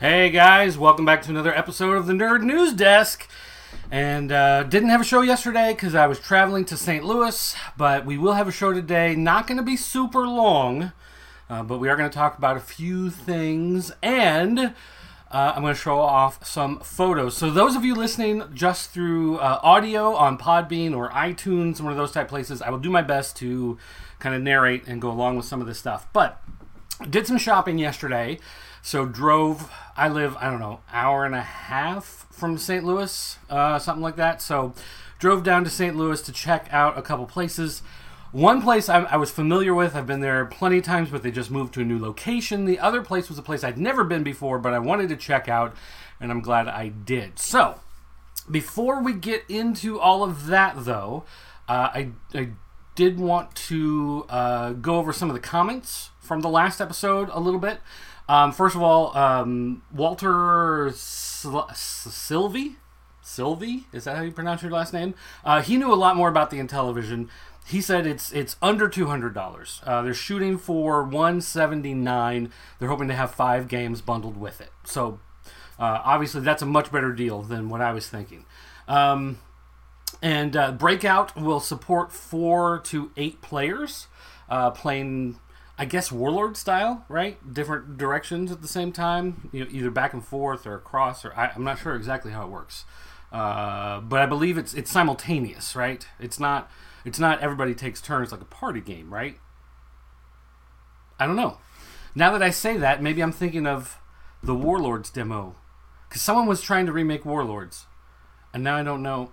Hey guys, welcome back to another episode of the Nerd News Desk. And didn't have a show yesterday because I was traveling to St. Louis, but we will have a show today. Not going to be super long, but we are going to talk about a few things, and I'm going to show off some photos. So those of you listening just through audio on Podbean or iTunes, one of those type places, I will do my best to kind of narrate and go along with some of this stuff. But did some shopping yesterday. So I live, hour and a half from St. Louis, something like that. So drove down to St. Louis to check out a couple places. One place I was familiar with, I've been there plenty of times, but they just moved to a new location. The other place was a place I'd never been before, but I wanted to check out, and I'm glad I did. So before we get into all of that, though, I did want to go over some of the comments from the last episode a little bit. First of all, Walter Sylvie, is that how you pronounce your last name? He knew a lot more about the Intellivision. He said it's under $200. They're shooting for $179. They're hoping to have 5 games bundled with it. So obviously that's a much better deal than what I was thinking. And Breakout will support 4 to 8 players playing, I guess, Warlord style, right? Different directions at the same time, either back and forth or across, or I'm not sure exactly how it works. But I believe it's simultaneous, right? It's not everybody takes turns like a party game, right? I don't know. Now that I say that, maybe I'm thinking of the Warlords demo, because someone was trying to remake Warlords, and now I don't know.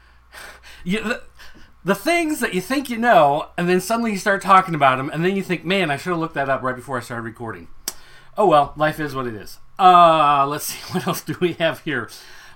The things that you think you know, and then suddenly you start talking about them, and then you think, man, I should have looked that up right before I started recording. Oh well, life is what it is. Let's see, what else do we have here?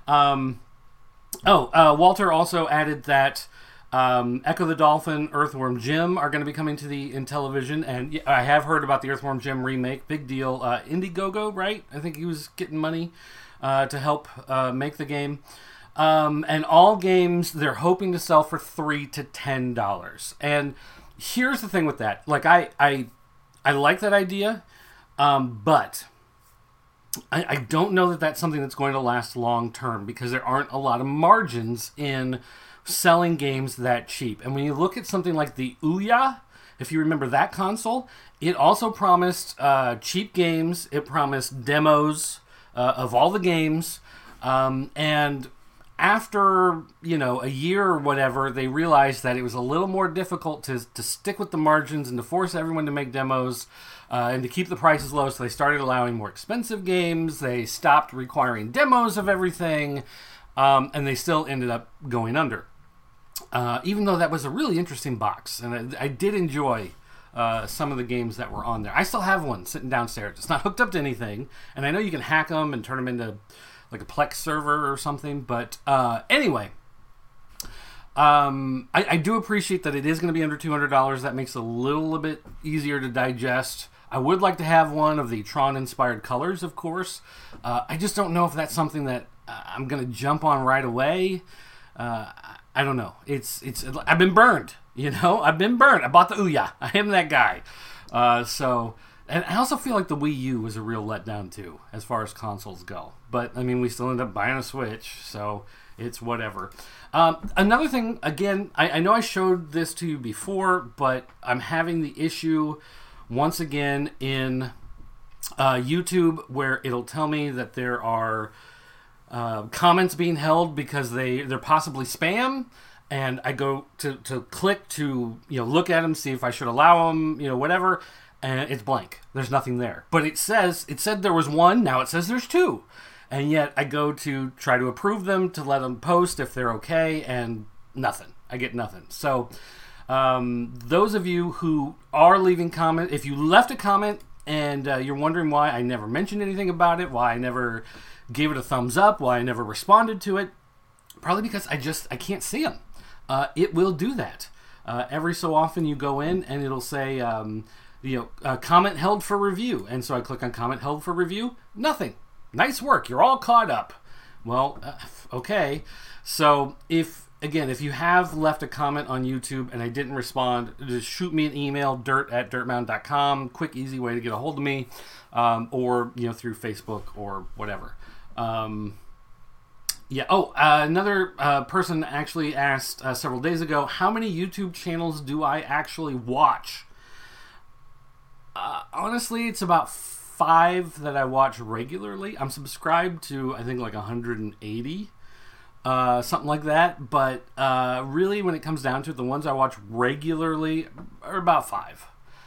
Walter also added that Echo the Dolphin, Earthworm Jim are going to be coming to the Intellivision, and I have heard about the Earthworm Jim remake. Big deal. Indiegogo, right? I think he was getting money to help make the game. And all games they're hoping to sell for $3 to $10. And here's the thing with that. Like, I like that idea, but I don't know that that's something that's going to last long term, because there aren't a lot of margins in selling games that cheap. And when you look at something like the Ouya, if you remember that console, it also promised cheap games. It promised demos of all the games, and after, a year or whatever, they realized that it was a little more difficult to stick with the margins and to force everyone to make demos and to keep the prices low, so they started allowing more expensive games. They stopped requiring demos of everything, and they still ended up going under. Even though that was a really interesting box, and I did enjoy some of the games that were on there. I still have one sitting downstairs. It's not hooked up to anything, and I know you can hack them and turn them into like a Plex server or something, but anyway, I do appreciate that it is going to be under $200. That makes it a little bit easier to digest. I would like to have one of the Tron-inspired colors, of course. I just don't know if that's something that I'm going to jump on right away. I don't know. I've been burned, I've been burned. I bought the Ouya. I am that guy. And I also feel like the Wii U was a real letdown, too, as far as consoles go. But, we still end up buying a Switch, so it's whatever. Another thing, again, I know I showed this to you before, but I'm having the issue once again in YouTube where it'll tell me that there are comments being held because they're possibly spam. And I go to click to look at them, see if I should allow them, whatever. And it's blank. There's nothing there. But it said there was one. Now it says there's 2. And yet I go to try to approve them, to let them post if they're okay, and nothing. I get nothing. So those of you who are leaving comments, if you left a comment and you're wondering why I never mentioned anything about it, why I never gave it a thumbs up, why I never responded to it, probably because I can't see them. It will do that. Every so often you go in and it'll say, comment held for review. And so I click on comment held for review. Nothing. Nice work. You're all caught up. Well, okay. So if again, if you have left a comment on YouTube and I didn't respond, just shoot me an email, dirt@dirtmound.com. Quick, easy way to get a hold of me, or through Facebook or whatever. Yeah. Oh, another person actually asked several days ago, how many YouTube channels do I actually watch? Honestly, it's about 5 that I watch regularly. I'm subscribed to, I think, like 180. Something like that. But really, when it comes down to it, the ones I watch regularly are about 5.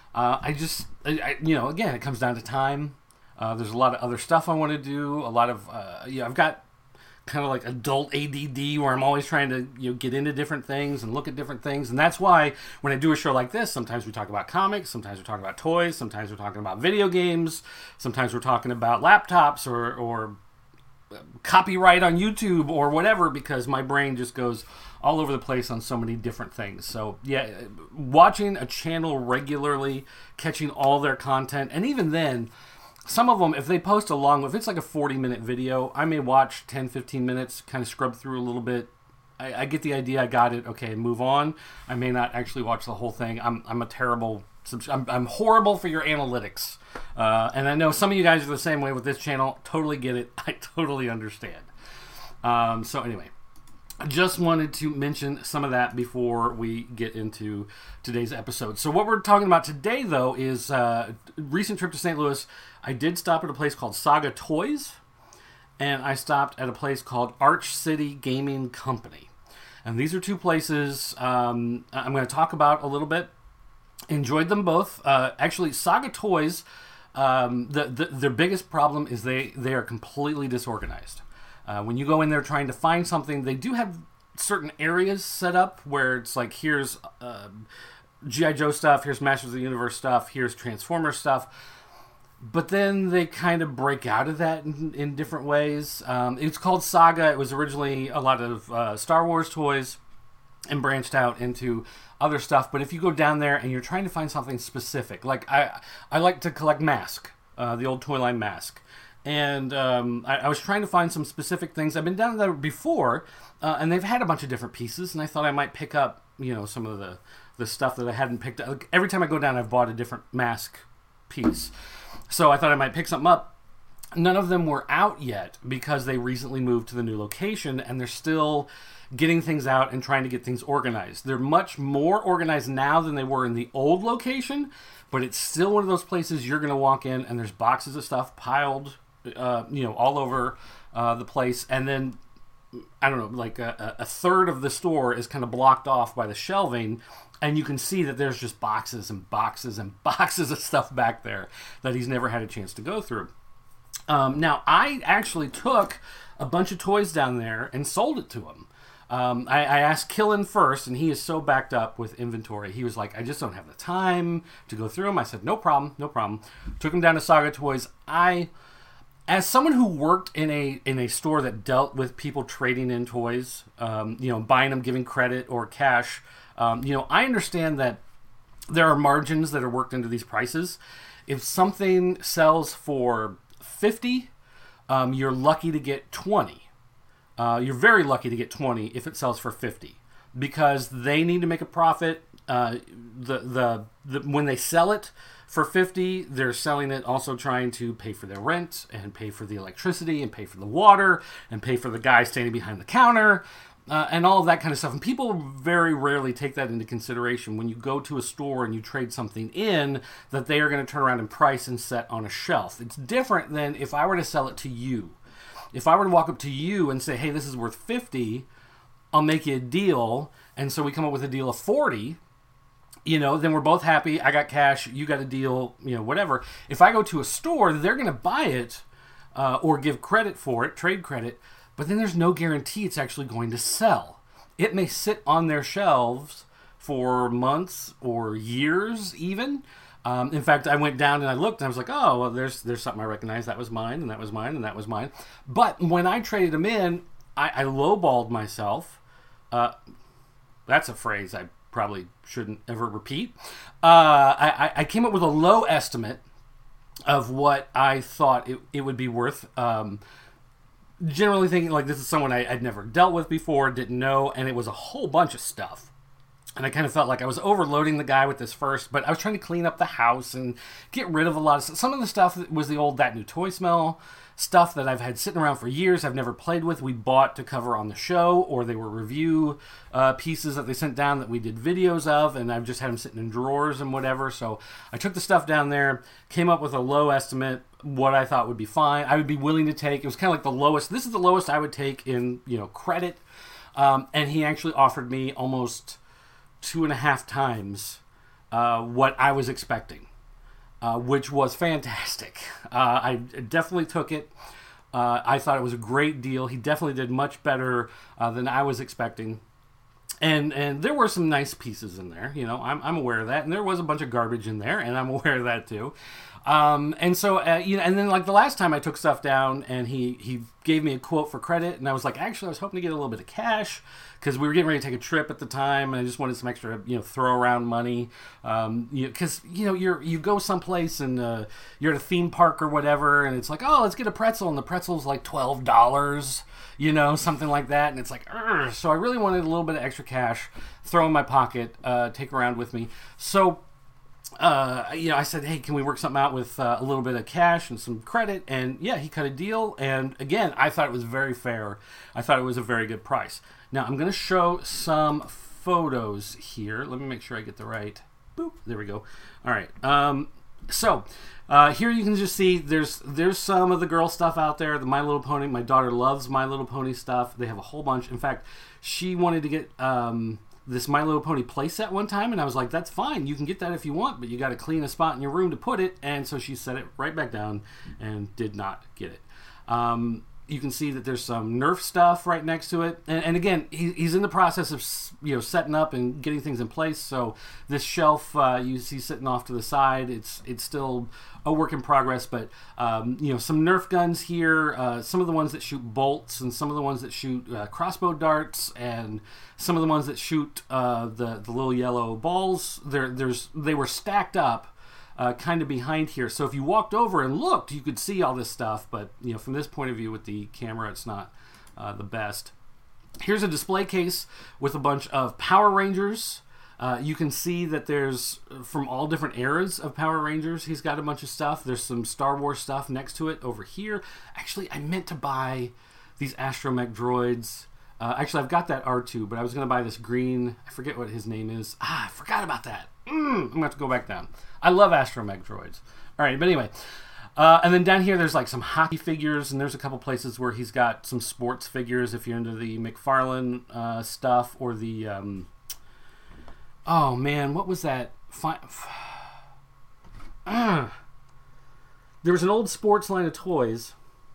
Again, it comes down to time. There's a lot of other stuff I want to do. A lot of, I've got kind of like adult ADD where I'm always trying to get into different things and look at different things. And that's why when I do a show like this, sometimes we talk about comics, sometimes we're talking about toys, sometimes we're talking about video games, sometimes we're talking about laptops or copyright on YouTube or whatever, because my brain just goes all over the place on so many different things. So yeah, watching a channel regularly, catching all their content, and even then, some of them, if they post if it's like a 40-minute video, I may watch 10, 15 minutes, kind of scrub through a little bit. I get the idea, I got it, okay, move on. I may not actually watch the whole thing. I'm horrible for your analytics. And I know some of you guys are the same way with this channel. Totally get it. I totally understand. So anyway, I just wanted to mention some of that before we get into today's episode. So what we're talking about today, though, is recent trip to St. Louis. I did stop at a place called Saga Toys, and I stopped at a place called Arch City Gaming Company. And these are 2 places I'm going to talk about a little bit. Enjoyed them both. Actually, Saga Toys, their biggest problem is they are completely disorganized. When you go in there trying to find something, they do have certain areas set up where it's like, here's G.I. Joe stuff, here's Masters of the Universe stuff, here's Transformers stuff. But then they kind of break out of that in different ways. It's called Saga. It was originally a lot of Star Wars toys and branched out into other stuff. But if you go down there and you're trying to find something specific, like I like to collect Mask, the old toy line Mask. And I was trying to find some specific things. I've been down there before, and they've had a bunch of different pieces, and I thought I might pick up, some of the stuff that I hadn't picked up. Like, every time I go down, I've bought a different Mask piece. So I thought I might pick something up. None of them were out yet because they recently moved to the new location, and they're still getting things out and trying to get things organized. They're much more organized now than they were in the old location, but it's still one of those places you're going to walk in and there's boxes of stuff piled all over the place, and then I don't know, like a third of the store is kind of blocked off by the shelving, and you can see that there's just boxes and boxes and boxes of stuff back there that he's never had a chance to go through. Now, I actually took a bunch of toys down there and sold it to him. I asked Killen first, and he is so backed up with inventory. He was like, I just don't have the time to go through them. I said, no problem. Took him down to Saga Toys. As someone who worked in a store that dealt with people trading in toys, buying them, giving credit or cash, I understand that there are margins that are worked into these prices. If something sells for $50, you're lucky to get $20. You're very lucky to get $20 if it sells for $50, because they need to make a profit. When they sell it for $50, they're selling it also trying to pay for their rent and pay for the electricity and pay for the water and pay for the guy standing behind the counter and all of that kind of stuff. And people very rarely take that into consideration when you go to a store and you trade something in, that they are going to turn around and price and set on a shelf. It's different than if I were to sell it to you. If I were to walk up to you and say, hey, this is worth $50, I'll make you a deal, and so we come up with a deal of $40, then we're both happy. I got cash, you got a deal, whatever. If I go to a store, they're going to buy it or give credit for it, trade credit, but then there's no guarantee it's actually going to sell. It may sit on their shelves for months or years even. In fact, I went down and I looked and I was like, oh, well, there's something I recognize. That was mine, and that was mine, and that was mine. But when I traded them in, I lowballed myself. That's a phrase I probably shouldn't ever repeat. I came up with a low estimate of what I thought it would be worth. generally thinking like this is someone I'd never dealt with before, didn't know, and it was a whole bunch of stuff. And I kind of felt like I was overloading the guy with this first, but I was trying to clean up the house and get rid of a lot of stuff. Some of the stuff was the old That New Toy Smell stuff that I've had sitting around for years. I've never played with. We bought to cover on the show, or they were review pieces that they sent down that we did videos of, and I've just had them sitting in drawers and whatever. So I took the stuff down there, came up with a low estimate, what I thought would be fine. I would be willing to take. It was kind of like the lowest. This is the lowest I would take in, credit. And he actually offered me almost 2.5 times what I was expecting, which was fantastic. I definitely took it. I thought it was a great deal. He definitely did much better than I was expecting. And there were some nice pieces in there. I'm aware of that. And there was a bunch of garbage in there, and I'm aware of that too. And so, and then like the last time I took stuff down and he gave me a quote for credit, and I was like, actually, I was hoping to get a little bit of cash because we were getting ready to take a trip at the time, and I just wanted some extra, throw around money. Because, you go someplace and you're at a theme park or whatever, and it's like, oh, let's get a pretzel, and the pretzel's like $12, something like that. And it's like, Urgh. So I really wanted a little bit of extra cash, throw in my pocket, take around with me. So, I said, hey, can we work something out with a little bit of cash and some credit? And yeah, he cut a deal. And again, I thought it was very fair. I thought it was a very good price. Now I'm going to show some photos here. Let me make sure I get the right. Boop. There we go. All right. So here you can just see there's some of the girl stuff out there. The My Little Pony. My daughter loves My Little Pony stuff. They have a whole bunch. In fact, she wanted to get this My Little Pony playset one time, and I was like, that's fine. You can get that if you want, but you got to clean a spot in your room to put it. And so she set it right back down and did not get it. You can see that there's some Nerf stuff right next to it. And again, he's in the process of, setting up and getting things in place. So this shelf you see sitting off to the side, it's still a work in progress. But, some Nerf guns here, some of the ones that shoot bolts and some of the ones that shoot crossbow darts and some of the ones that shoot the little yellow balls. They were stacked up kind of behind here. So if you walked over and looked, you could see all this stuff. But, from this point of view with the camera, it's not the best. Here's a display case with a bunch of Power Rangers. You can see that there's, from all different eras of Power Rangers, he's got a bunch of stuff. There's some Star Wars stuff next to it over here. Actually, I meant to buy these Astromech droids. Actually, I've got that R2, but I was going to buy this green, I forget what his name is. I forgot about that. I'm going to have to go back down. I love Astromech droids. All right, but anyway. And then down here, there's like some hockey figures, and there's a couple places where he's got some sports figures if you're into the McFarlane stuff, or the... oh, man, what was that? There was an old sports line of toys.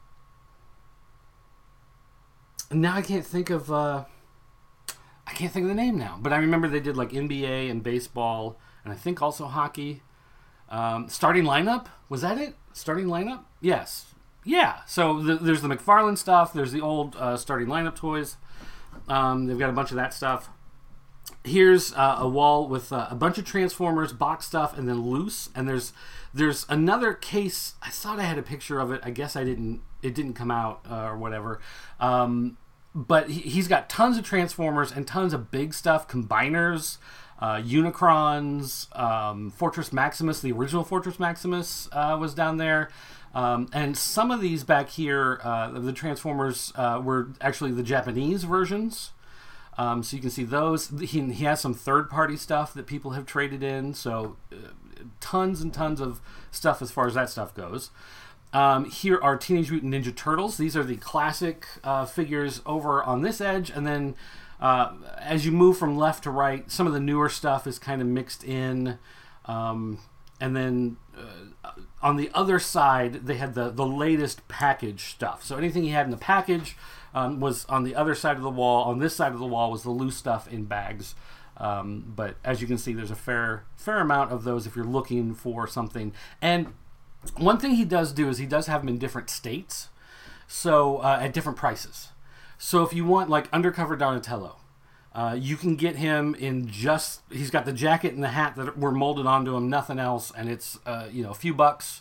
And now I can't think of the name now. But I remember they did like NBA and baseball, and I think also hockey. Starting lineup? Was that it? Starting lineup? Yes. Yeah. So there's the McFarlane stuff. There's the old starting lineup toys. They've got a bunch of that stuff. Here's a wall with a bunch of Transformers, box stuff, and then loose. And there's another case. I thought I had a picture of it. I guess I didn't. It didn't come out or whatever. But he's got tons of Transformers and tons of big stuff, combiners, Unicrons, Fortress Maximus. The original Fortress Maximus was down there. And some of these back here, the Transformers, were actually the Japanese versions. So you can see those. He has some third-party stuff that people have traded in. So tons and tons of stuff as far as that stuff goes. Here are Teenage Mutant Ninja Turtles. These are the classic figures over on this edge. And then as you move from left to right, some of the newer stuff is kind of mixed in. And then on the other side, they had the latest package stuff. So anything he had in the package was on the other side of the wall. On this side of the wall was the loose stuff in bags. But as you can see, there's a fair amount of those if you're looking for something. And one thing he does do is he does have them in different states, so at different prices. So if you want like Undercover Donatello, you can get him in he's got the jacket and the hat that were molded onto him, nothing else, and it's a few bucks.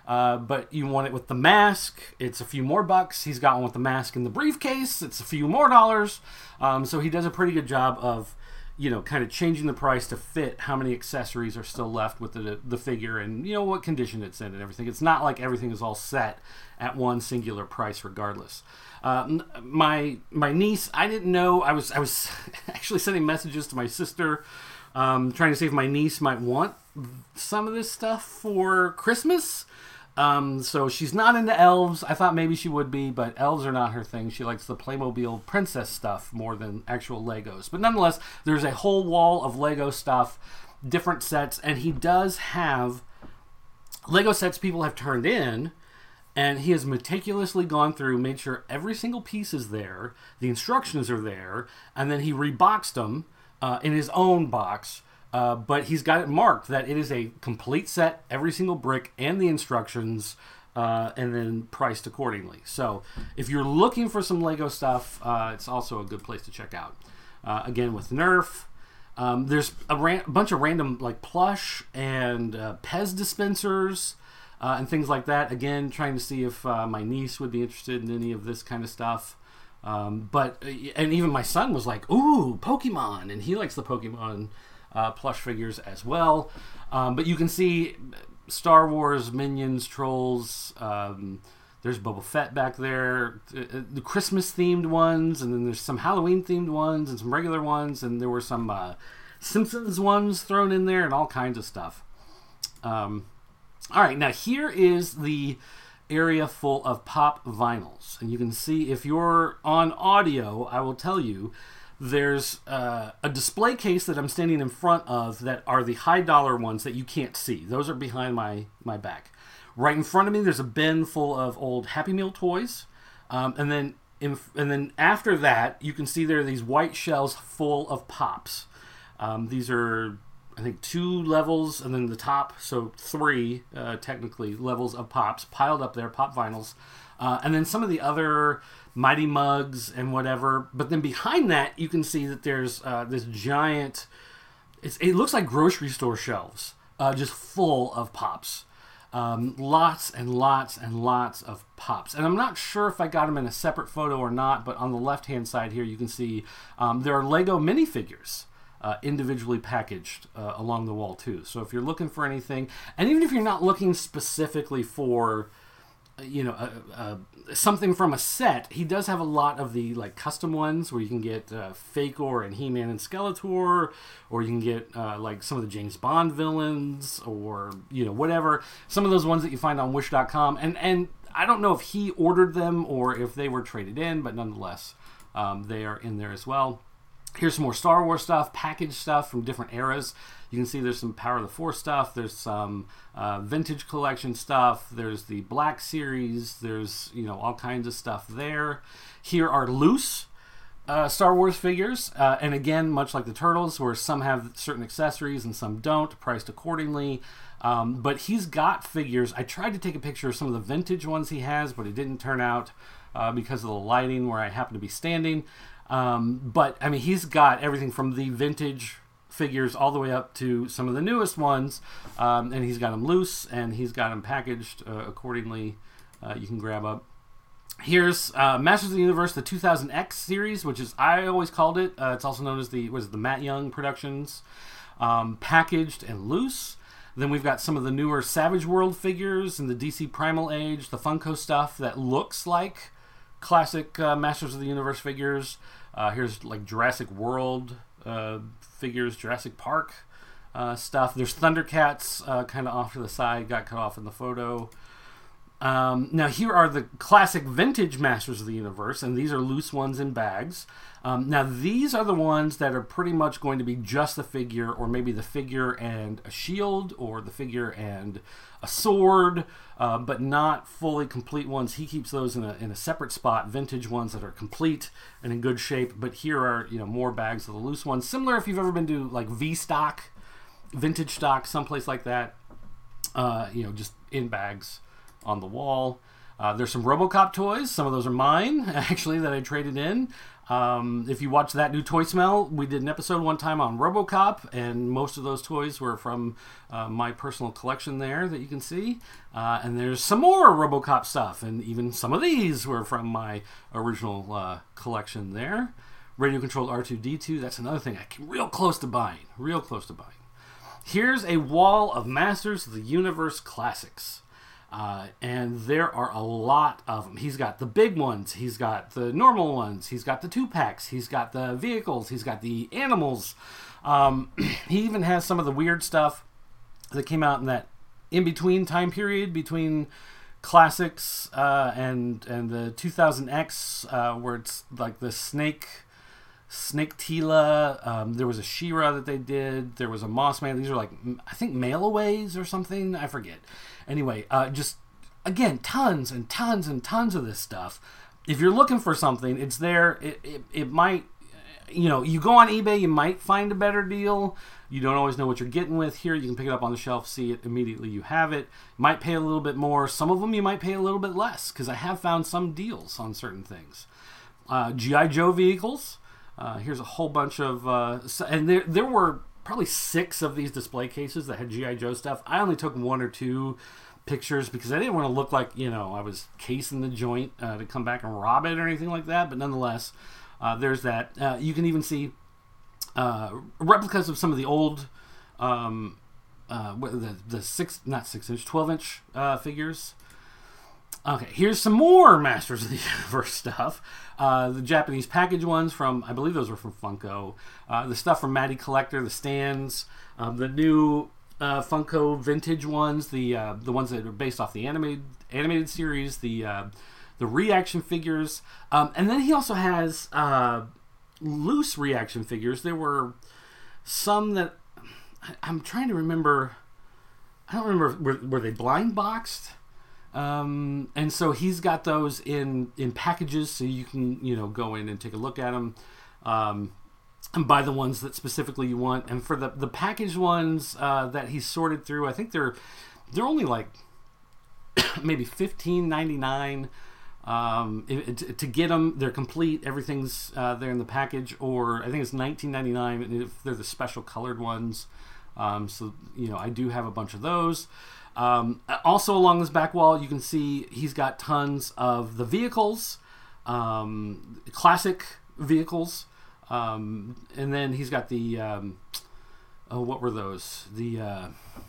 but you want it with the mask, it's a few more bucks. He's got one with the mask in the briefcase, it's a few more dollars. So he does a pretty good job of, kind of changing the price to fit how many accessories are still left with the figure and, what condition it's in and everything. It's not like everything is all set at one singular price regardless. My niece, I didn't know, I was actually sending messages to my sister, trying to see if my niece might want some of this stuff for Christmas. So she's not into elves. I thought maybe she would be, but elves are not her thing. She likes the Playmobil princess stuff more than actual Legos. But nonetheless, there's a whole wall of Lego stuff, different sets, and he does have Lego sets people have turned in, and he has meticulously gone through, made sure every single piece is there, the instructions are there, and then he reboxed them in his own box. But he's got it marked that it is a complete set, every single brick and the instructions, and then priced accordingly. So if you're looking for some Lego stuff, it's also a good place to check out. Again, with Nerf, there's a bunch of random like plush and Pez dispensers and things like that. Again, trying to see if my niece would be interested in any of this kind of stuff. And even my son was like, "Ooh, Pokemon," and he likes the Pokemon plush figures as well. But you can see Star Wars, Minions, Trolls. There's Boba Fett back there. The Christmas themed ones, and then there's some Halloween themed ones and some regular ones, and there were some Simpsons ones thrown in there and all kinds of stuff. All right, now here is the area full of pop vinyls, and you can see if you're on audio, I will tell you there's a display case that I'm standing in front of that are the high dollar ones that you can't see. Those are behind my back. Right in front of me, there's a bin full of old Happy Meal toys, and then after that, you can see there are these white shelves full of pops. These are, I think, 2 levels, and then the top, so 3 technically levels of pops piled up there, pop vinyls, and then some of the other Mighty Mugs and whatever. But then behind that, you can see that there's this giant, it looks like grocery store shelves, just full of pops. Lots and lots and lots of pops. And I'm not sure if I got them in a separate photo or not, but on the left-hand side here, you can see there are Lego minifigures individually packaged along the wall too. So if you're looking for anything, and even if you're not looking specifically for something from a set, he does have a lot of the like custom ones where you can get Fakor and He-Man and Skeletor, or you can get like some of the James Bond villains, or whatever, some of those ones that you find on Wish.com, and I don't know if he ordered them or if they were traded in, but nonetheless they are in there as well. Here's some more Star Wars stuff, packaged stuff from different eras. You can see there's some Power of the Force stuff. There's some vintage collection stuff. There's the Black Series. There's, all kinds of stuff there. Here are loose Star Wars figures. And again, much like the Turtles, where some have certain accessories and some don't, priced accordingly. But he's got figures. I tried to take a picture of some of the vintage ones he has, but it didn't turn out because of the lighting where I happen to be standing. But I mean, he's got everything from the vintage figures all the way up to some of the newest ones, and he's got them loose and he's got them packaged accordingly. You can grab up. Here's Masters of the Universe, the 2000X series, which is, I always called it. It's also known as the Matt Young Productions, packaged and loose. Then we've got some of the newer Savage World figures and the DC Primal Age, the Funko stuff that looks like classic Masters of the Universe figures. Here's like Jurassic World figures, Jurassic Park stuff. There's Thundercats kind of off to the side, got cut off in the photo. Now here are the classic vintage Masters of the Universe, and these are loose ones in bags. Now these are the ones that are pretty much going to be just the figure, or maybe the figure and a shield, or the figure and a sword, but not fully complete ones. He keeps those in a separate spot, vintage ones that are complete and in good shape. But here are more bags of the loose ones, similar if you've ever been to like V-Stock, vintage stock, someplace like that. Just in bags on the wall. There's some RoboCop toys. Some of those are mine, actually, that I traded in. If you watch That New Toy Smell, we did an episode one time on RoboCop, and most of those toys were from my personal collection there that you can see. And there's some more RoboCop stuff, and even some of these were from my original collection there. Radio-controlled R2-D2, that's another thing I came real close to buying. Here's a wall of Masters of the Universe classics. And there are a lot of them. He's got the big ones. He's got the normal ones. He's got the 2-packs. He's got the vehicles. He's got the animals. He even has some of the weird stuff that came out in that in-between time period between classics and the 2000X, where it's like the Snake Tila. There was a She-Ra that they did. There was a Mossman. These are like, I think, mail-aways or something. I forget. Anyway, just, again, tons and tons and tons of this stuff. If you're looking for something, it's there. It might, you go on eBay, you might find a better deal. You don't always know what you're getting with. Here, you can pick it up on the shelf, see it immediately, you have it. Might pay a little bit more. Some of them you might pay a little bit less, because I have found some deals on certain things. G.I. Joe vehicles. Here's a whole bunch of, and there were probably 6 of these display cases that had G.I. Joe stuff. I only took 1 or 2 pictures because I didn't want to look like, I was casing the joint to come back and rob it or anything like that. But nonetheless, there's that. You can even see replicas of some of the old, the 12-inch figures. Okay, here's some more Masters of the Universe stuff. The Japanese package ones from, I believe those were from Funko. The stuff from Matty Collector, the stands, the new Funko vintage ones, the ones that are based off the animated series, the reaction figures, and then he also has loose reaction figures. There were some that I'm trying to remember. I don't remember. Were they blind boxed? And so he's got those in packages, so you can go in and take a look at them, and buy the ones that specifically you want. And for the packaged ones that he's sorted through, I think they're only like maybe $15.99 to get them. They're complete. Everything's there in the package, or I think it's $19.99 if they're the special colored ones. So I do have a bunch of those. Also along this back wall, you can see he's got tons of the vehicles, classic vehicles, and then he's got the what were those? The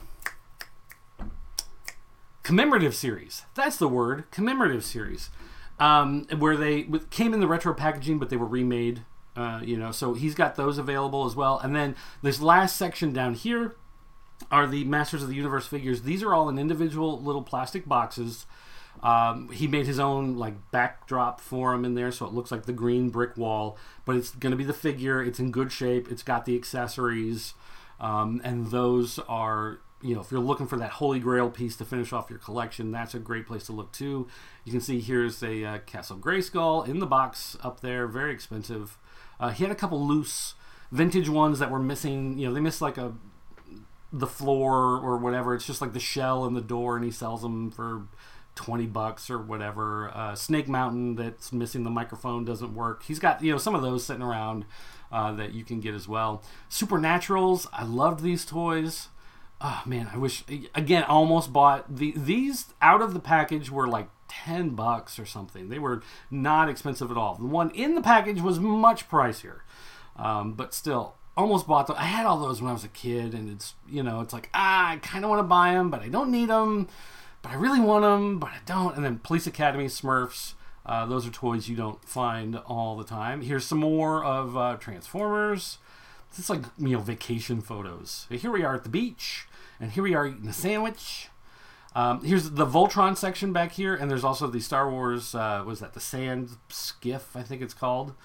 commemorative series. That's the word, commemorative series, where they came in the retro packaging, but they were remade. So he's got those available as well. And then this last section down here are the Masters of the Universe figures. These are all in individual little plastic boxes. He made his own backdrop for them in there, so it looks like the green brick wall, but it's going to be the figure. It's in good shape. It's got the accessories, and those are, if you're looking for that holy grail piece to finish off your collection, that's a great place to look too. You can see here's a Castle Grayskull in the box up there, very expensive. He had a couple loose vintage ones that were missing. They missed the floor or whatever. It's just like the shell and the door, and he sells them for $20 or whatever. Snake Mountain that's missing the microphone, doesn't work. He's got some of those sitting around that you can get as well. Supernaturals, I loved these toys. Oh man, I wish, again, I almost bought these out of the package. Were like $10 or something. They were not expensive at all. The one in the package was much pricier, but still almost bought them. I had all those when I was a kid, and it's it's like, I kind of want to buy them, but I don't need them, but I really want them, but I don't. And then Police Academy, Smurfs, those are toys you don't find all the time. Here's some more of Transformers. It's like vacation photos. Here we are at the beach, and here we are eating a sandwich. Here's the Voltron section back here, and there's also the Star Wars, was that the Sand Skiff, I think it's called.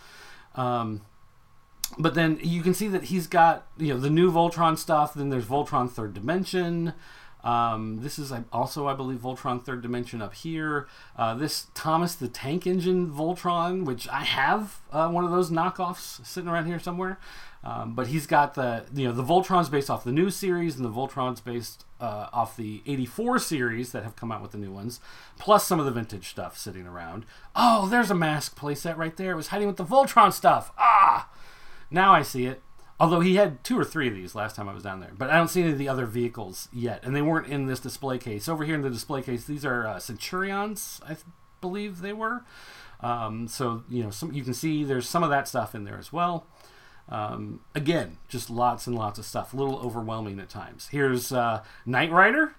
But then you can see that he's got, the new Voltron stuff. Then there's Voltron Third Dimension. This is also, I believe, Voltron Third Dimension up here. This Thomas the Tank Engine Voltron, which I have one of those knockoffs sitting around here somewhere. But he's got the Voltron's based off the new series, and the Voltron's based off the 84 series that have come out with the new ones, plus some of the vintage stuff sitting around. Oh, there's a mask playset right there. It was hiding with the Voltron stuff. Now I see it. Although he had 2 or 3 of these last time I was down there. But I don't see any of the other vehicles yet. And they weren't in this display case. Over here in the display case, these are Centurions, I believe they were. So, you can see there's some of that stuff in there as well. Again, just lots and lots of stuff. A little overwhelming at times. Here's Knight Rider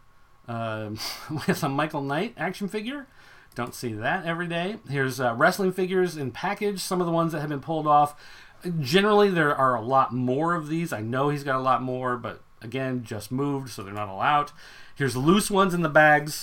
with a Michael Knight action figure. Don't see that every day. Here's wrestling figures in package. Some of the ones that have been pulled off. Generally, there are a lot more of these. I know he's got a lot more, but again, just moved, so they're not all out. Here's loose ones in the bags.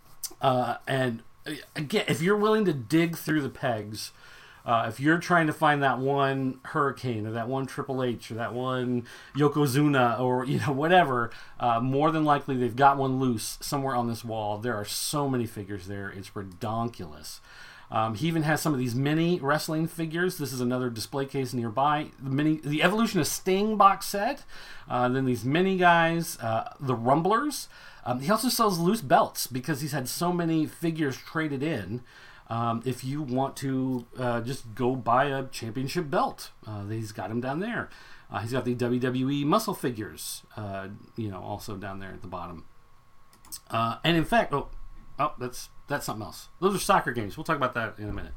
And again, if you're willing to dig through the pegs, if you're trying to find that one Hurricane or that one Triple H or that one Yokozuna or whatever, more than likely they've got one loose somewhere on this wall. There are so many figures there. It's redonkulous. He even has some of these mini wrestling figures. This is another display case nearby. The Evolution of Sting box set. Then these mini guys, the Rumblers. He also sells loose belts because he's had so many figures traded in. If you want to just go buy a championship belt, he's got them down there. He's got the WWE muscle figures, also down there at the bottom. And in fact, that's something else. Those are soccer games. We'll talk about that in a minute.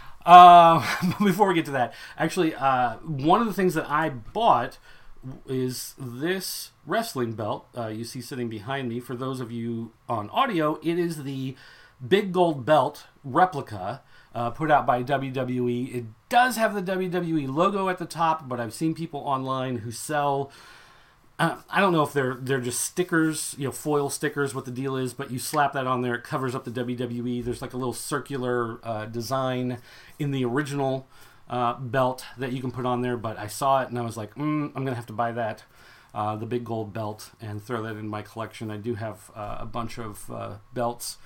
Before we get to that, actually, one of the things that I bought is this wrestling belt you see sitting behind me. For those of you on audio, it is the big gold belt replica put out by WWE. It does have the WWE logo at the top, but I've seen people online who sell... I don't know if they're just stickers, foil stickers, what the deal is, but you slap that on there, it covers up the WWE. There's like a little circular design in the original belt that you can put on there, but I saw it and I was like, I'm going to have to buy that, the big gold belt, and throw that in my collection. I do have a bunch of belts,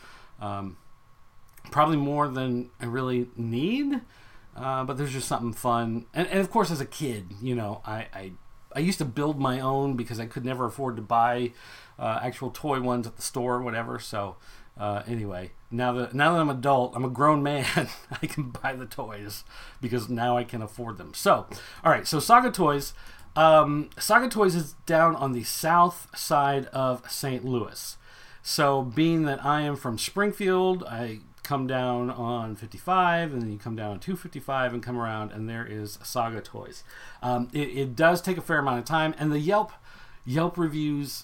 probably more than I really need, but there's just something fun. And of course, as a kid, I used to build my own because I could never afford to buy actual toy ones at the store or whatever. So anyway, now that I'm adult, I'm a grown man, I can buy the toys because now I can afford them. So, all right, so Saga Toys. Saga Toys is down on the south side of St. Louis. So being that I am from Springfield, I come down on 55, and then you come down on 255 and come around, and there is Saga Toys. It does take a fair amount of time, and the Yelp reviews,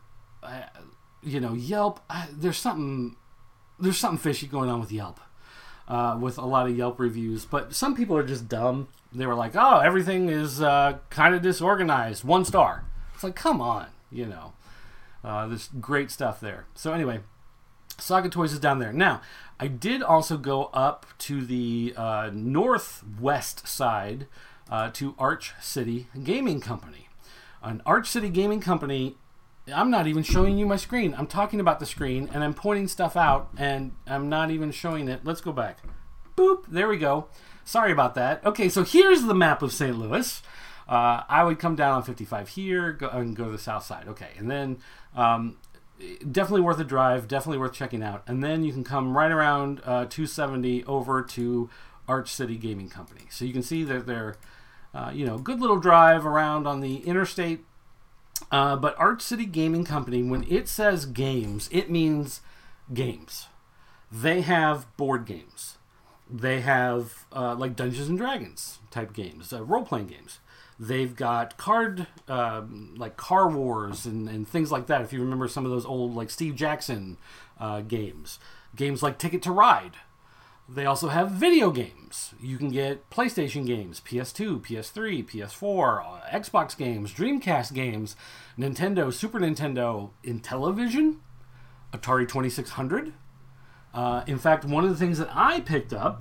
Yelp, there's something fishy going on with Yelp, with a lot of Yelp reviews, but some people are just dumb. They were like, oh, everything is kind of disorganized, 1 star. It's like, come on, there's great stuff there. So anyway, Saga Toys is down there. Now, I did also go up to the northwest side to Arch City Gaming Company. An Arch City Gaming Company, I'm not even showing you my screen. I'm talking about the screen, and I'm pointing stuff out, and I'm not even showing it. Let's go back. Boop, there we go. Sorry about that. Okay, so here's the map of St. Louis. I would come down on 55 here and go to the south side. Okay, and then... definitely worth a drive, definitely worth checking out. And then you can come right around 270 over to Arch City Gaming Company. So you can see that they're, good little drive around on the interstate. But Arch City Gaming Company, when it says games, it means games. They have board games. They have like Dungeons and Dragons type games, role-playing games. They've got like Car Wars and things like that. If you remember some of those old, like, Steve Jackson games. Games like Ticket to Ride. They also have video games. You can get PlayStation games, PS2, PS3, PS4, Xbox games, Dreamcast games, Nintendo, Super Nintendo, Intellivision, Atari 2600. In fact, one of the things that I picked up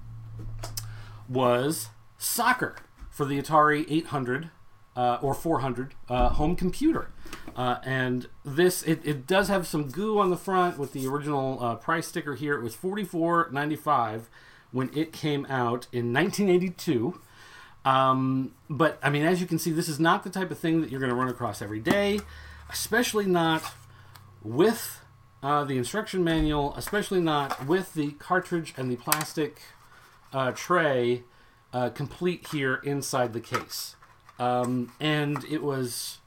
was soccer for the Atari 800 or 400 home computer. And this, it does have some goo on the front with the original price sticker here. It was $44.95 when it came out in 1982. But, I mean, as you can see, this is not the type of thing that you're going to run across every day, especially not with the instruction manual, especially not with the cartridge and the plastic tray complete here inside the case. And it was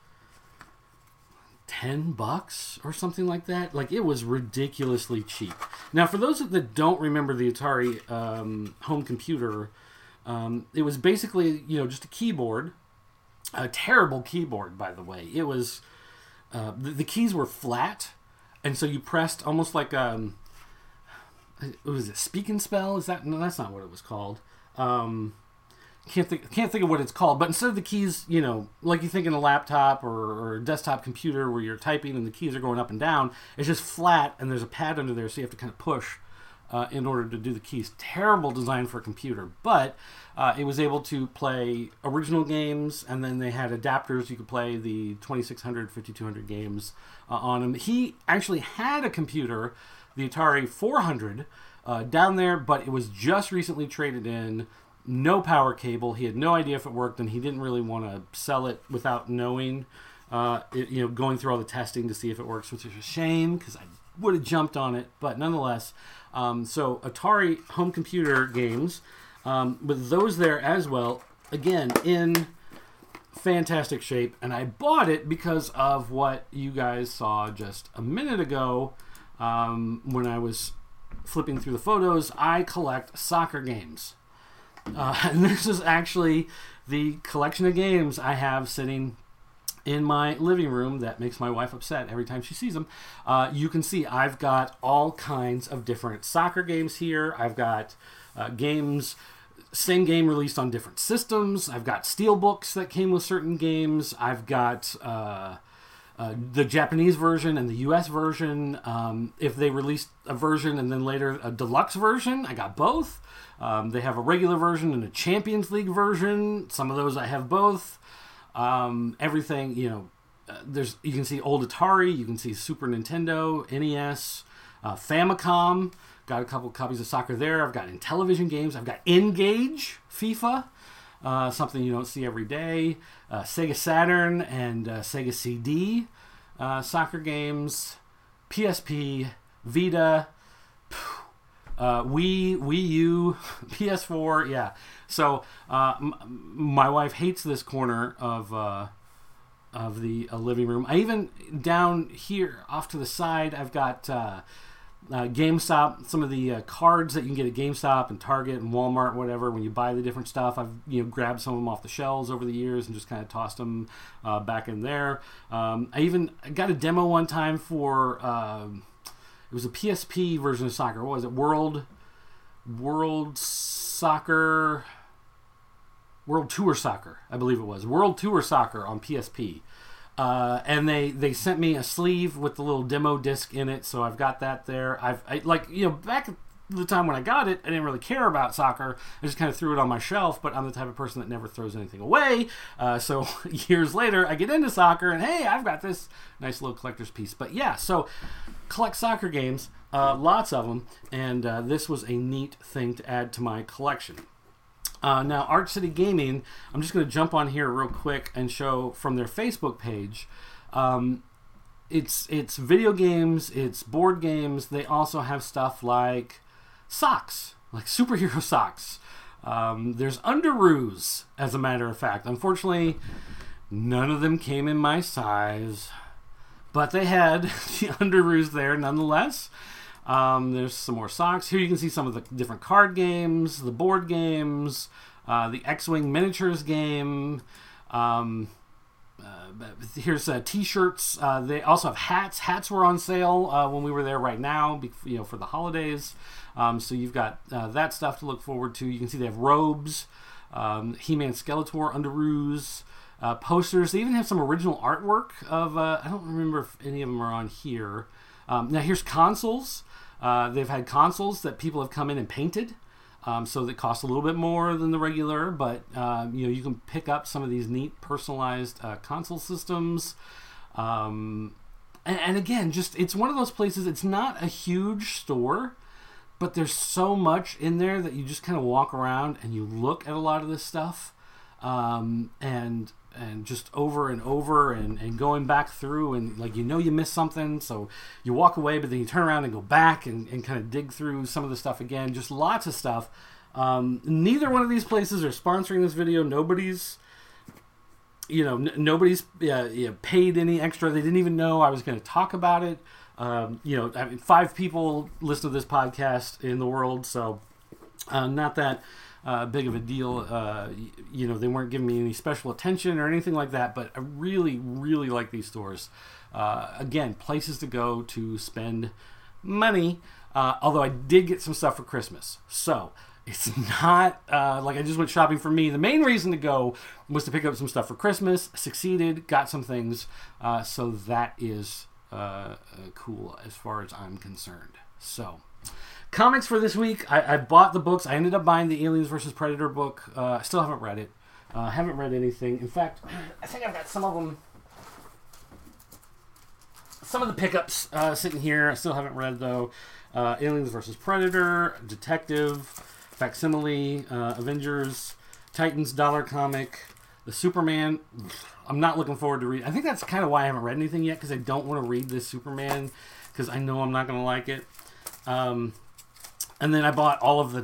$10 or something like that. Like, it was ridiculously cheap. Now, for those that don't remember the Atari home computer, it was basically, just a keyboard. A terrible keyboard, by the way. It was, the keys were flat, and so you pressed almost like, was it Speak and Spell? No, that's not what it was called. Can't think of what it's called, but instead of the keys, like you think in a laptop or a desktop computer where you're typing and the keys are going up and down, it's just flat and there's a pad under there, so you have to kind of push in order to do the keys. Terrible design for a computer, but it was able to play original games, and then they had adapters. You could play the 2600, 5200 games on them. He actually had a computer, the Atari 400, down there, but it was just recently traded in. No power cable. He had no idea if it worked, and he didn't really want to sell it without knowing, going through all the testing to see if it works, which is a shame because I would have jumped on it. But nonetheless, so Atari home computer games, with those there as well, again, in fantastic shape. And I bought it because of what you guys saw just a minute ago when I was flipping through the photos. I collect soccer games. And this is actually the collection of games I have sitting in my living room that makes my wife upset every time she sees them. You can see I've got all kinds of different soccer games here. I've got games, same game released on different systems. I've got steelbooks that came with certain games. I've got the Japanese version and the US version. If they released a version and then later a deluxe version, I got both. They have a regular version and a Champions League version. Some of those I have both. Everything, you can see old Atari, you can see Super Nintendo, NES, Famicom. Got a couple copies of soccer there. I've got Intellivision games. I've got N-Gage FIFA, something you don't see every day. Sega Saturn and Sega CD soccer games. PSP, Vita, Wii U, PS4, yeah. So my wife hates this corner of the living room. I even down here off to the side, I've got GameStop. Some of the cards that you can get at GameStop and Target and Walmart, whatever. When you buy the different stuff, I've grabbed some of them off the shelves over the years and just kind of tossed them back in there. I got a demo one time for. It was a PSP version of soccer. What was it? World Tour Soccer, I believe it was. World Tour Soccer on PSP. And they sent me a sleeve with the little demo disc in it, so I've got that there. Back at the time when I got it, I didn't really care about soccer. I just kind of threw it on my shelf, but I'm the type of person that never throws anything away. So years later, I get into soccer, and hey, I've got this nice little collector's piece. But yeah, so collect soccer games, lots of them, and this was a neat thing to add to my collection. Now, Arch City Gaming, I'm just going to jump on here real quick and show from their Facebook page. It's video games, it's board games. They also have stuff like socks, like superhero socks. There's Underoos, as a matter of fact. Unfortunately, none of them came in my size, but they had the Underoos there nonetheless. There's some more socks. Here you can see some of the different card games, the board games, the X-Wing miniatures game. Here's T-shirts. They also have hats. Hats were on sale when we were there right now, for the holidays. So you've got that stuff to look forward to. You can see they have robes, He-Man Skeletor, Underoos, posters. They even have some original artwork of, I don't remember if any of them are on here. Now here's consoles. They've had consoles that people have come in and painted. So that cost a little bit more than the regular, but you can pick up some of these neat personalized console systems. And again, just it's one of those places. It's not a huge store, but there's so much in there that you just kind of walk around and you look at a lot of this stuff, and just over and over and going back through, and like you missed something, so you walk away, but then you turn around and go back and kind of dig through some of the stuff again. Just lots of stuff. Neither one of these places are sponsoring this video. Nobody's paid any extra. They didn't even know I was going to talk about it. 5 people listen to this podcast in the world, so not that big of a deal. They weren't giving me any special attention or anything like that, but I really, really like these stores. Again, places to go to spend money, although I did get some stuff for Christmas. So it's not like I just went shopping for me. The main reason to go was to pick up some stuff for Christmas. Succeeded, got some things. So that is cool as far as I'm concerned. So, comics for this week. I bought the books. I ended up buying the Aliens vs. Predator book. I still haven't read it. Haven't read anything. In fact, I think I've got some of them. Some of the pickups sitting here. I still haven't read, though. Aliens vs. Predator, Detective, Facsimile, Avengers, Titans, Dollar Comic, the Superman. I'm not looking forward to read. I think that's kind of why I haven't read anything yet, because I don't want to read this Superman, because I know I'm not going to like it. And then I bought all of the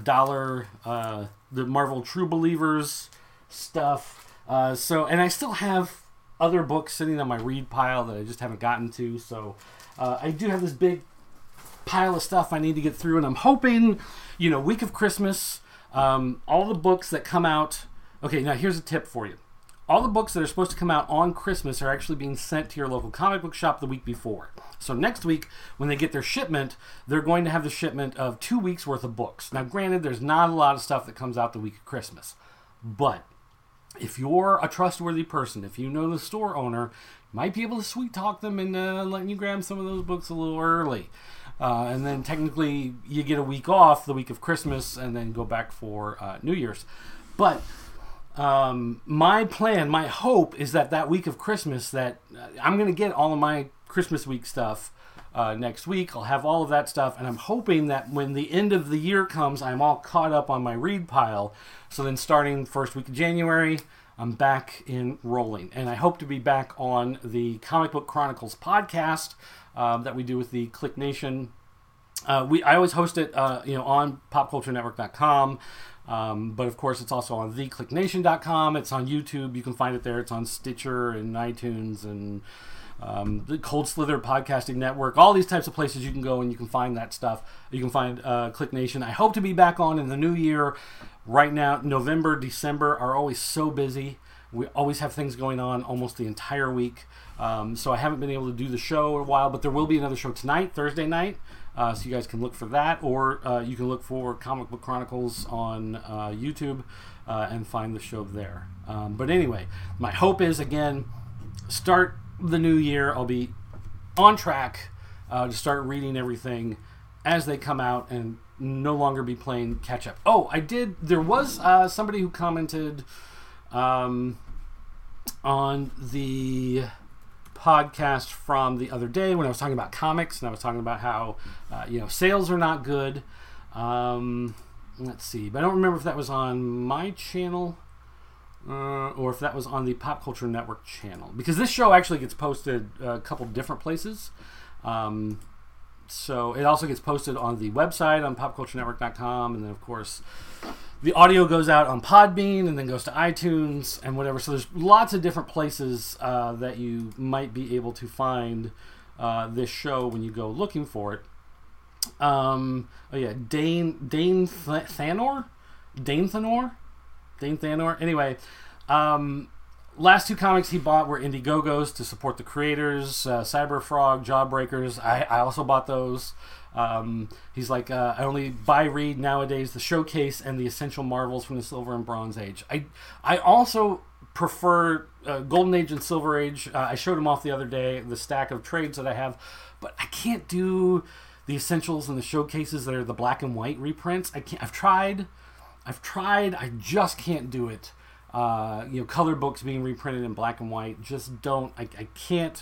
the Marvel True Believers stuff. And I still have other books sitting on my read pile that I just haven't gotten to. So I do have this big pile of stuff I need to get through, and I'm hoping, week of Christmas, all the books that come out. Okay, now here's a tip for you. All the books that are supposed to come out on Christmas are actually being sent to your local comic book shop the week before. So next week, when they get their shipment, they're going to have the shipment of 2 weeks worth of books. Now, granted, there's not a lot of stuff that comes out the week of Christmas, but if you're a trustworthy person, if you know the store owner, you might be able to sweet talk them into letting you grab some of those books a little early. And then technically you get a week off the week of Christmas and then go back for New Year's. But my plan, my hope is that week of Christmas, that I'm going to get all of my Christmas week stuff next week. I'll have all of that stuff, and I'm hoping that when the end of the year comes, I'm all caught up on my read pile. So then starting first week of January, I'm back in rolling. And I hope to be back on the Comic Book Chronicles podcast that we do with the Click Nation. I always host it on popculturenetwork.com. But of course, it's also on theclicknation.com. It's on YouTube. You can find it there. It's on Stitcher and iTunes and the Cold Slither Podcasting Network. All these types of places you can go and you can find that stuff. You can find Click Nation. I hope to be back on in the new year. Right now, November, December are always so busy. We always have things going on almost the entire week. So I haven't been able to do the show in a while, but there will be another show tonight, Thursday night. So you guys can look for that, or you can look for Comic Book Chronicles on YouTube and find the show there. But anyway, my hope is, again, start the new year. I'll be on track to start reading everything as they come out and no longer be playing catch up. Oh, there was somebody who commented on the podcast from the other day when I was talking about comics, and I was talking about how sales are not good. Let's see, but I don't remember if that was on my channel or if that was on the Pop Culture Network channel, because this show actually gets posted a couple different places. So it also gets posted on the website on popculturenetwork.com, and then of course the audio goes out on Podbean and then goes to iTunes and whatever. So there's lots of different places that you might be able to find this show when you go looking for it. Dane Thanor. Anyway, last 2 comics he bought were Indiegogos to support the creators, Cyberfrog, Jawbreakers. I also bought those. He's like, I only read nowadays the Showcase and the Essential Marvels from the Silver and Bronze Age. I also prefer Golden Age and Silver Age. I showed him off the other day, the stack of trades that I have, but I can't do the Essentials and the Showcases that are the black and white reprints. I've tried. I just can't do it. Color books being reprinted in black and white just don't. I can't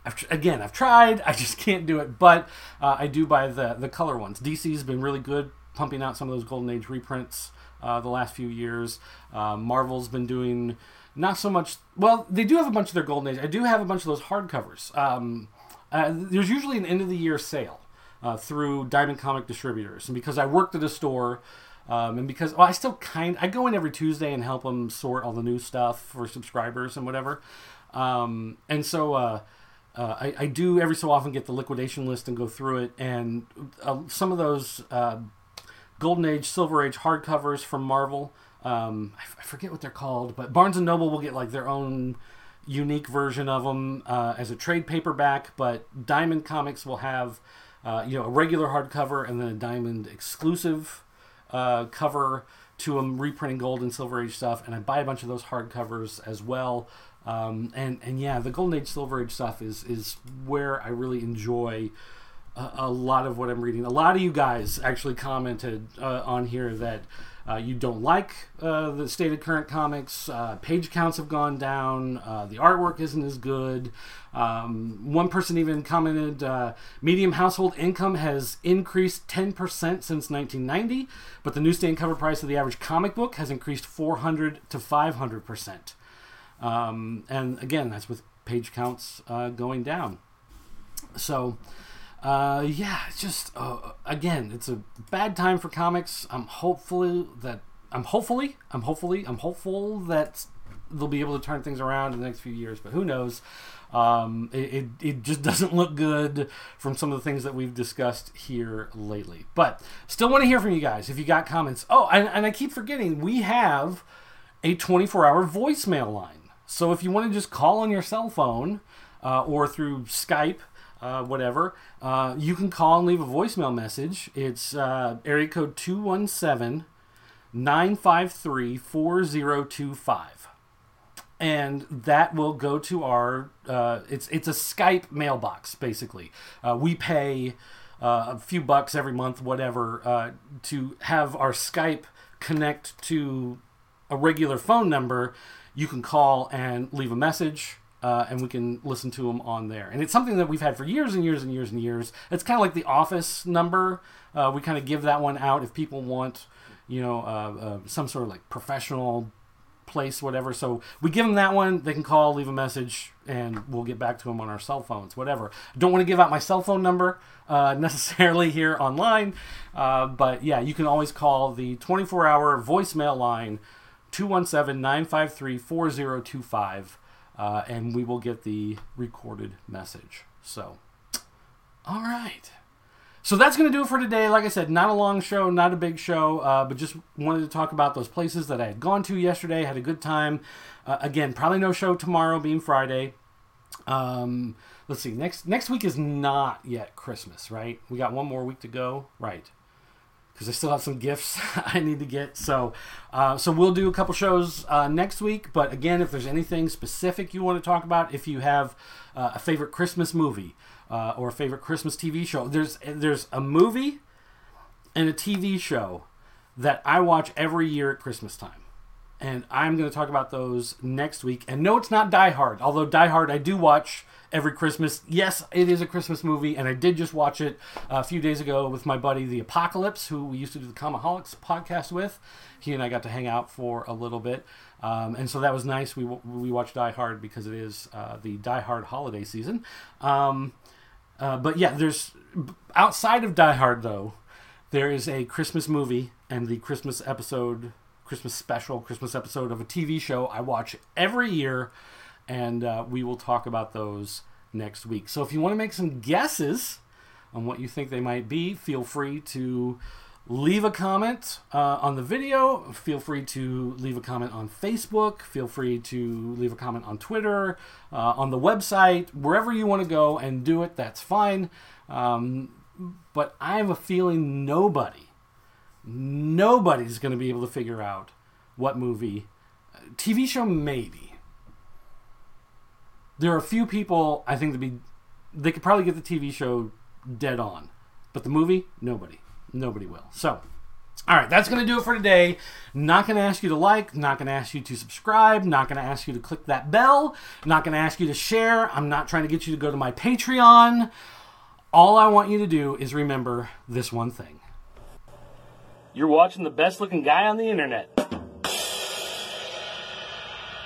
I've tried. I just can't do it. But I do buy the color ones. DC's been really good pumping out some of those Golden Age reprints the last few years. Marvel's been doing not so much. Well, they do have a bunch of their Golden Age. I do have a bunch of those hardcovers. There's usually an end of the year sale through Diamond Comic Distributors, and because I worked at a store. And because I go in every Tuesday and help them sort all the new stuff for subscribers and whatever. And so I do every so often get the liquidation list and go through it. And some of those Golden Age, Silver Age hardcovers from Marvel, I forget what they're called, but Barnes & Noble will get like their own unique version of them as a trade paperback. But Diamond Comics will have a regular hardcover and then a Diamond exclusive cover to them, reprinting Gold and Silver Age stuff, and I buy a bunch of those hardcovers as well. And yeah, the Golden Age, Silver Age stuff is where I really enjoy a lot of what I'm reading. A lot of you guys actually commented on here that you don't like the state of current comics. Page counts have gone down. The artwork isn't as good. One person even commented, median household income has increased 10% since 1990, but the newsstand cover price of the average comic book has increased 400 to 500%. And again, that's with page counts going down. So, it's just again, it's a bad time for comics. I'm hopeful that they'll be able to turn things around in the next few years, but who knows? It just doesn't look good from some of the things that we've discussed here lately. But still want to hear from you guys if you got comments. Oh, and I keep forgetting, we have a 24-hour voicemail line. So if you want to just call on your cell phone or through Skype, whatever, you can call and leave a voicemail message. It's area code 217-953-4025. And that will go to our, it's a Skype mailbox, basically. We pay a few bucks every month, whatever, to have our Skype connect to a regular phone number. You can call and leave a message, and we can listen to them on there. And it's something that we've had for years and years and years and years. It's kind of like the office number. We kind of give that one out if people want, some sort of like professional place, whatever. So we give them that one. They can call, leave a message, and we'll get back to them on our cell phones, whatever. Don't want to give out my cell phone number necessarily here online, but yeah, you can always call the 24-hour voicemail line, 217-953-4025, and we will get the recorded message. So, all right. So that's going to do it for today. Like I said, not a long show, not a big show, but just wanted to talk about those places that I had gone to yesterday. Had a good time. Again, probably no show tomorrow, being Friday. Let's see. Next week is not yet Christmas, right? We got one more week to go, right? Because I still have some gifts I need to get. So we'll do a couple shows next week. But again, if there's anything specific you want to talk about, if you have a favorite Christmas movie, or a favorite Christmas TV show. There's a movie and a TV show that I watch every year at Christmas time. And I'm going to talk about those next week. And no, it's not Die Hard. Although Die Hard I do watch every Christmas. Yes, it is a Christmas movie. And I did just watch it a few days ago with my buddy, The Apocalypse, who we used to do the Comaholics podcast with. He and I got to hang out for a little bit. And so that was nice. We watched Die Hard because it is the Die Hard holiday season. But yeah, there's outside of Die Hard though, there is a Christmas movie and the Christmas episode of a TV show I watch every year, and we will talk about those next week. So if you want to make some guesses on what you think they might be, feel free to leave a comment on the video. Feel free to leave a comment on Facebook. Feel free to leave a comment on Twitter, on the website, wherever you want to go and do it. That's fine. But I have a feeling nobody's going to be able to figure out what movie. TV show, maybe. There are a few people I think they could probably get the TV show dead on. But the movie, nobody will. So, All right, that's going to do it for today. Not going to ask you to like, not going to ask you to subscribe, not going to ask you to click that bell, not going to ask you to share. I'm not trying to get you to go to my Patreon. All I want you to do is remember this one thing. You're watching the best looking guy on the internet.